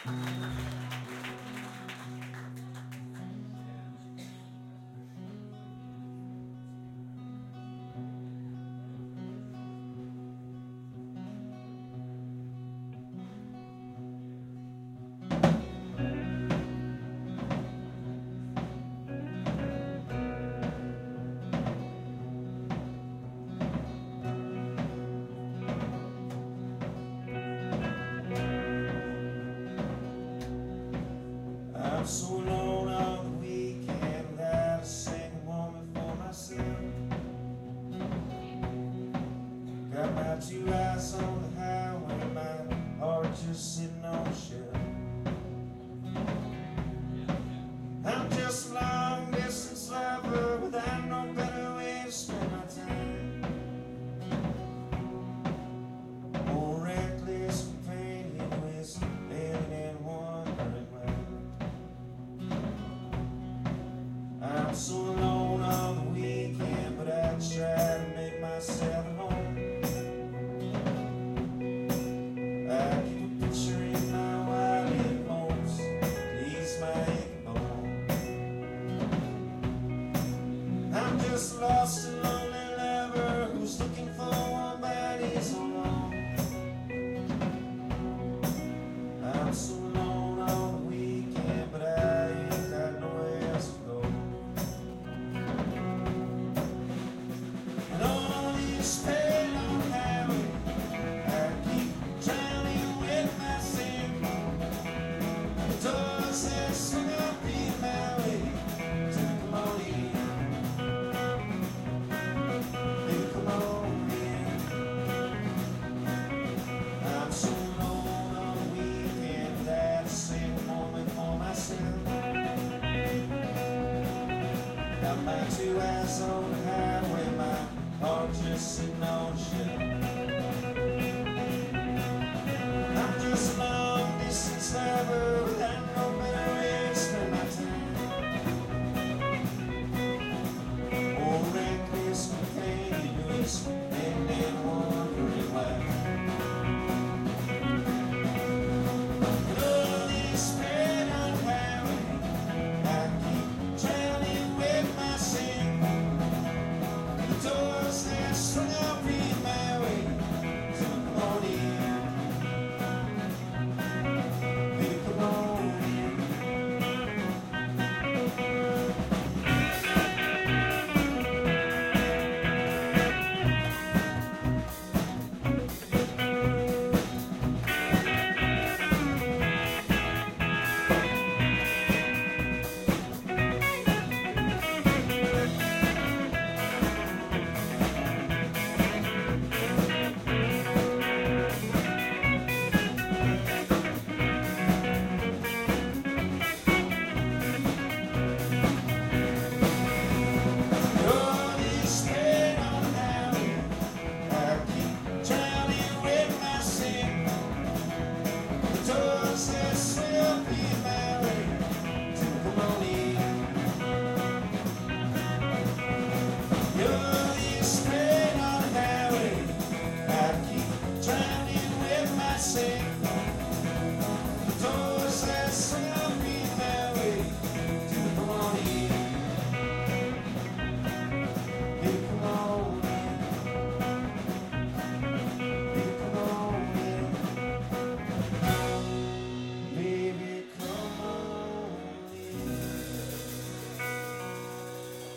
I'm so alone on the weekend without a single woman for myself. Got my two eyes on the highway, my heart just sitting on a shelf. I'm just a long distance lover without no better way to spend my time. More reckless companion with alien and wandering mind. I'm so alone on the weekend, but I try to make myself at home. I keep a picture in my wild homes to ease my aching bone. I'm just lost and lonely lover who's looking for one body's alone. I'm so alone on the weekend, but I ain't got nowhere else to go. And all these pale on highway, I keep drowning with my sin. The doors that swing up in my way to come on in. Baby, come on in. I'm so alone on the weekend without a single moment for myself. Got my two eyes on the highway, my heart just sitting on a shelf.